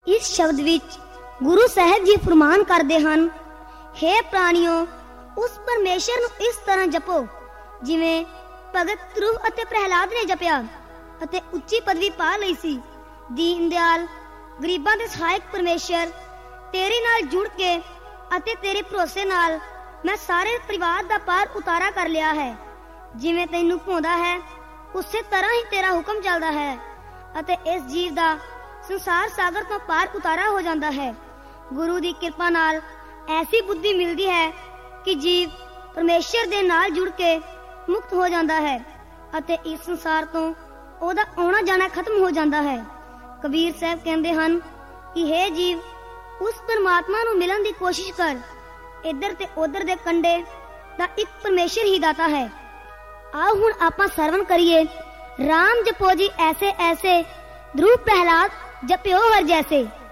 इस शब्द विच गुरु साहिब जी फरमान करते हैं, हे प्राणियों, उस परमेश्वर नूं इस तरह जपो जिवें भगत ध्रुव अते प्रहलाद ने जपिया अते उच्ची पदवी पा लई सी। दीन दयाल गरीबां दे सहायक परमेश्वर, तेरे नाल जुड़ के अते तेरे भरोसे नाल मैं सारे परिवार दा पार उतारा कर लिया है। जिवें तैनूं भाउंदा है उसे तरह ही तेरा हुक्म चलदा है अते इस जीव दा संसार सागर तो पार उतारा हो जाता है। गुरु दी कृपा नाल ऐसी बुद्धि मिलती है कि जीव परमेश्वर दे नाल जुड़ के मुक्त हो जाता है अते इस संसार तो ओदा आना जाना खत्म हो जाता है। कबीर साहब कहते हैं कि हे जीव, उस परमात्मा नूं मिलन दी कोशिश कर। इधर ते उधर दे कंडे दा एक परमेश्वर ही दाता है। आओ हुण आपां सरवण करिए, राम जपो जी ऐसे ऐसे, ध्रुव प्रहलाद जप्यो वर जैसे।